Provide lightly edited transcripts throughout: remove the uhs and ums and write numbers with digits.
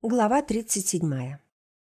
Глава 37.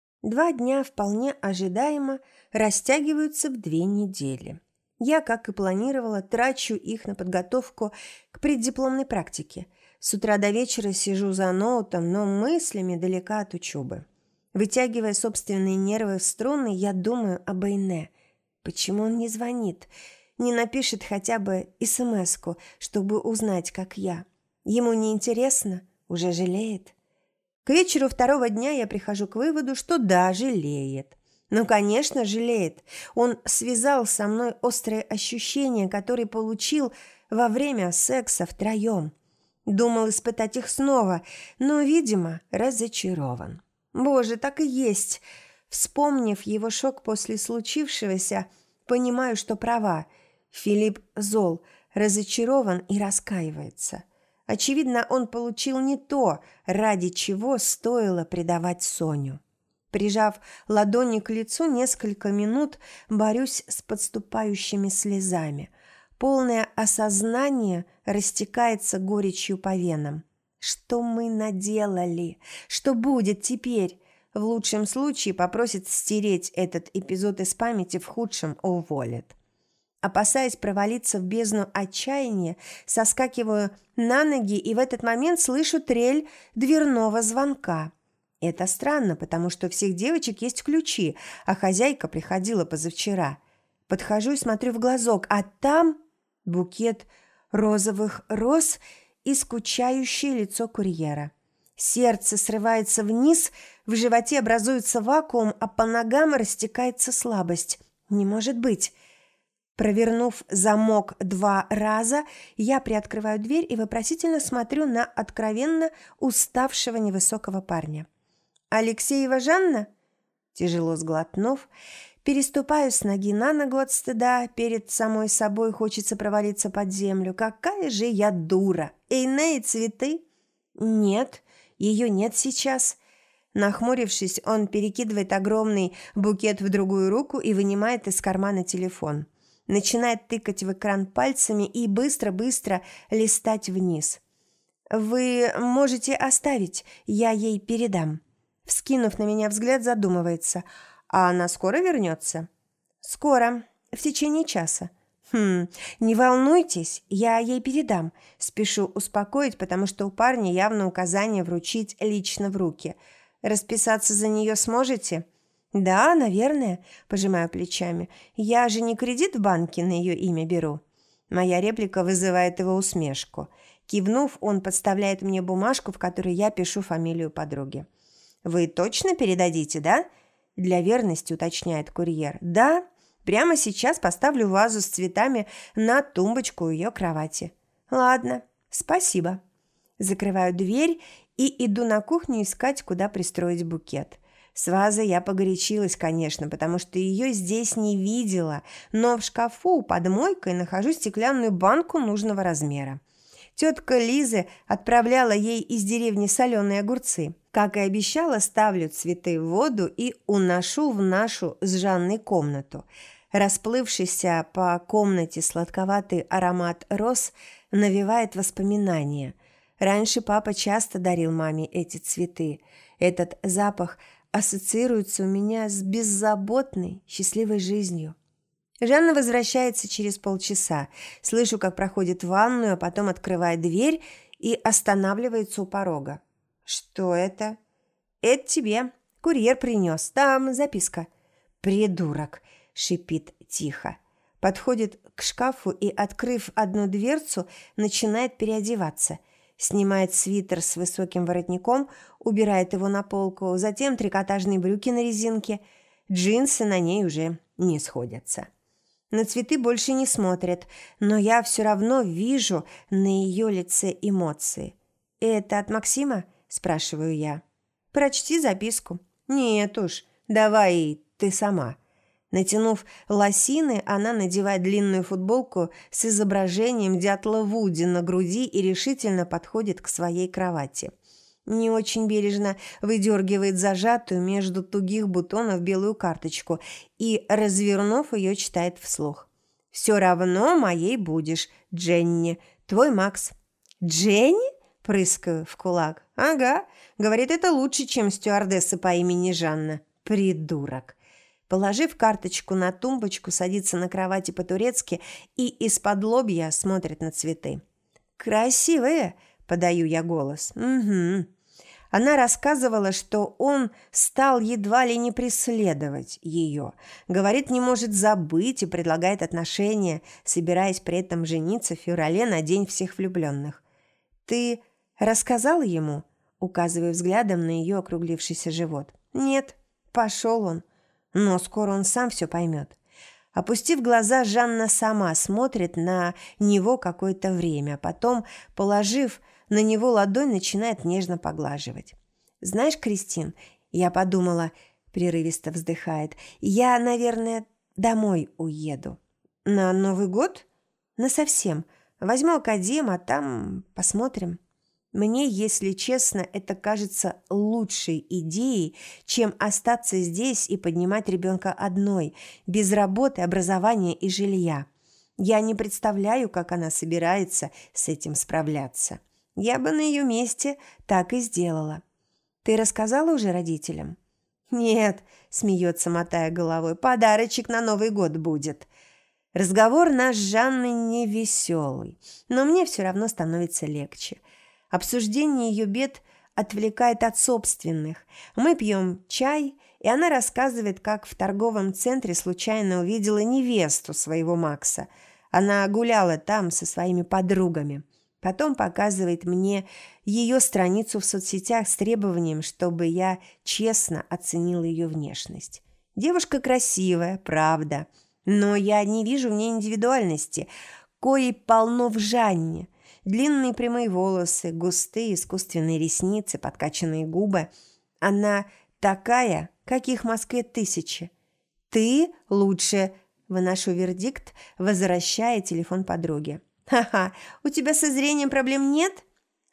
2 дня вполне ожидаемо растягиваются в 2 недели. Я, как и планировала, трачу их на подготовку к преддипломной практике. С утра до вечера сижу за ноутом, но мыслями далека от учебы. Вытягивая собственные нервы в струны, я думаю об Эйне. Почему он не звонит? Не напишет хотя бы смс-ку, чтобы узнать, как я. Ему не интересно? Уже жалеет? К вечеру 2-го дня я прихожу к выводу, что да, жалеет. Ну, конечно, жалеет. Он связал со мной острые ощущения, которые получил во время секса втроем. Думал испытать их снова, но, видимо, разочарован. Боже, так и есть. Вспомнив его шок после случившегося, понимаю, что права. Филипп зол, разочарован и раскаивается. Очевидно, он получил не то, ради чего стоило предавать Соню. Прижав ладони к лицу, несколько минут борюсь с подступающими слезами. Полное осознание растекается горечью по венам. Что мы наделали? Что будет теперь? В лучшем случае попросит стереть этот эпизод из памяти, в худшем уволит. Опасаясь провалиться в бездну отчаяния, соскакиваю на ноги и в этот момент слышу трель дверного звонка. Это странно, потому что у всех девочек есть ключи, а хозяйка приходила позавчера. Подхожу и смотрю в глазок, а там букет розовых роз и скучающее лицо курьера. Сердце срывается вниз, в животе образуется вакуум, а по ногам растекается слабость. Не может быть. Провернув замок 2 раза, я приоткрываю дверь и вопросительно смотрю на откровенно уставшего невысокого парня. «Алексеева Жанна?» Тяжело сглотнув, переступаю с ноги на ногу от стыда, перед самой собой хочется провалиться под землю. Какая же я дура! Эйне и цветы? Нет, ее нет сейчас. Нахмурившись, он перекидывает огромный букет в другую руку и вынимает из кармана телефон. Начинает тыкать в экран пальцами и быстро-быстро листать вниз. «Вы можете оставить, я ей передам». Вскинув на меня взгляд, задумывается. «А она скоро вернется?» «Скоро, в течение часа». Не волнуйтесь, я ей передам». Спешу успокоить, потому что у парня явно указание вручить лично в руки. «Расписаться за нее сможете?» «Да, наверное», – пожимаю плечами. «Я же не кредит в банке на ее имя беру». Моя реплика вызывает его усмешку. Кивнув, он подставляет мне бумажку, в которой я пишу фамилию подруги. «Вы точно передадите, да?» – для верности уточняет курьер. «Да, прямо сейчас поставлю вазу с цветами на тумбочку у ее кровати». «Ладно, спасибо». Закрываю дверь и иду на кухню искать, куда пристроить букет. С вазой я погорячилась, конечно, потому что ее здесь не видела, но в шкафу под мойкой нахожу стеклянную банку нужного размера. Тетка Лиза отправляла ей из деревни соленые огурцы. Как и обещала, ставлю цветы в воду и уношу в нашу с Жанной комнату. Расплывшийся по комнате сладковатый аромат роз навевает воспоминания. Раньше папа часто дарил маме эти цветы. Этот запах ассоциируется у меня с беззаботной, счастливой жизнью. Жанна возвращается через полчаса. Слышу, как проходит в ванную, а потом открывает дверь и останавливается у порога. «Что это?» «Это тебе. Курьер принес. Там записка». «Придурок!» – шипит тихо. Подходит к шкафу и, открыв одну дверцу, начинает переодеваться. Снимает свитер с высоким воротником, убирает его на полку, затем трикотажные брюки на резинке. Джинсы на ней уже не сходятся. На цветы больше не смотрит, но я все равно вижу на ее лице эмоции. «Это от Максима?» – спрашиваю я. «Прочти записку». «Нет уж, давай ты сама». Натянув лосины, она надевает длинную футболку с изображением дятла Вуди на груди и решительно подходит к своей кровати. Не очень бережно выдергивает зажатую между тугих бутонов белую карточку и, развернув ее, читает вслух. «Все равно моей будешь, Дженни. Твой Макс». «Дженни?» – Прыскаю в кулак. Ага, говорит, это лучше, чем стюардесса по имени Жанна. Придурок. Положив карточку на тумбочку, садится на кровати по-турецки и из-под лобья смотрит на цветы. «Красивые!» – подаю я голос. «Угу». Она рассказывала, что он стал едва ли не преследовать ее. Говорит, не может забыть и предлагает отношения, собираясь при этом жениться в феврале на День всех влюбленных. «Ты рассказала ему?» – указывая взглядом на ее округлившийся живот. «Нет, пошел он. Но скоро он сам все поймет». Опустив глаза, Жанна сама смотрит на него какое-то время, а потом, положив на него ладонь, начинает нежно поглаживать. «Знаешь, Кристин, я подумала, – прерывисто вздыхает, – я, наверное, домой уеду». «На Новый год?» «Насовсем. Возьму академ, а там посмотрим». Мне, если честно, это кажется лучшей идеей, чем остаться здесь и поднимать ребенка одной, без работы, образования и жилья. Я не представляю, как она собирается с этим справляться. Я бы на ее месте так и сделала. Ты рассказала уже родителям? Нет, смеется, мотая головой, подарочек на Новый год будет. Разговор наш с Жанной невеселый, но мне все равно становится легче. Обсуждение ее бед отвлекает от собственных. Мы пьем чай, и она рассказывает, как в торговом центре случайно увидела невесту своего Макса. Она гуляла там со своими подругами. Потом показывает мне ее страницу в соцсетях с требованием, чтобы я честно оценила ее внешность. Девушка красивая, правда, но я не вижу в ней индивидуальности, коей полно в Жанне. Длинные прямые волосы, густые искусственные ресницы, подкачанные губы. Она такая, каких в Москве тысячи. «Ты лучше», – выношу вердикт, возвращая телефон подруге. «Ха-ха, у тебя со зрением проблем нет?»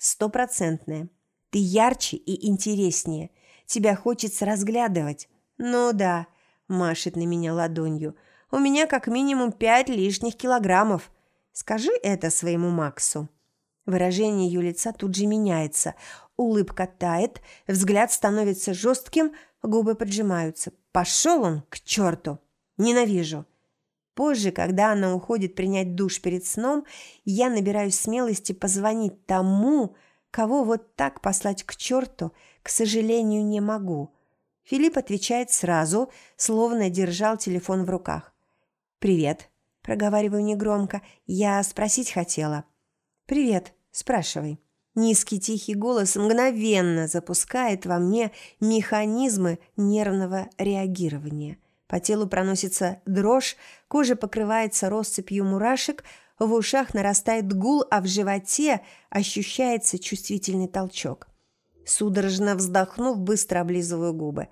«100%. Ты ярче и интереснее. Тебя хочется разглядывать». «Ну да», – машет на меня ладонью. «У меня как минимум 5 лишних килограммов. Скажи это своему Максу». Выражение ее лица тут же меняется. Улыбка тает, взгляд становится жестким, губы поджимаются. Пошел он к черту! Ненавижу. Позже, когда она уходит принять душ перед сном, я набираюсь смелости позвонить тому, кого вот так послать к черту, к сожалению, не могу. Филипп отвечает сразу, словно держал телефон в руках. «Привет», – проговариваю негромко, – «я спросить хотела». «Привет, спрашивай». Низкий тихий голос мгновенно запускает во мне механизмы нервного реагирования. По телу проносится дрожь, кожа покрывается россыпью мурашек, в ушах нарастает гул, а в животе ощущается чувствительный толчок. Судорожно вздохнув, быстро облизываю губы.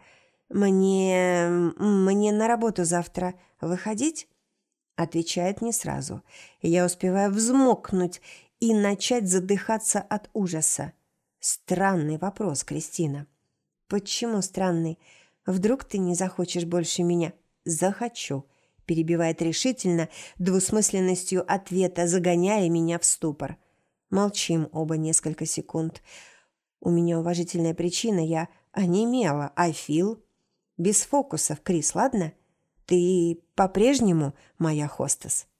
«Мне на работу завтра выходить?» Отвечает не сразу. Я успеваю взмокнуть и начать задыхаться от ужаса. Странный вопрос, Кристина. Почему странный? Вдруг ты не захочешь больше меня? Захочу, перебивает решительно, двусмысленностью ответа, загоняя меня в ступор. Молчим оба несколько секунд. У меня уважительная причина, я онемела, а Фил? Без фокусов, Крис, ладно? Ты по-прежнему моя хостес?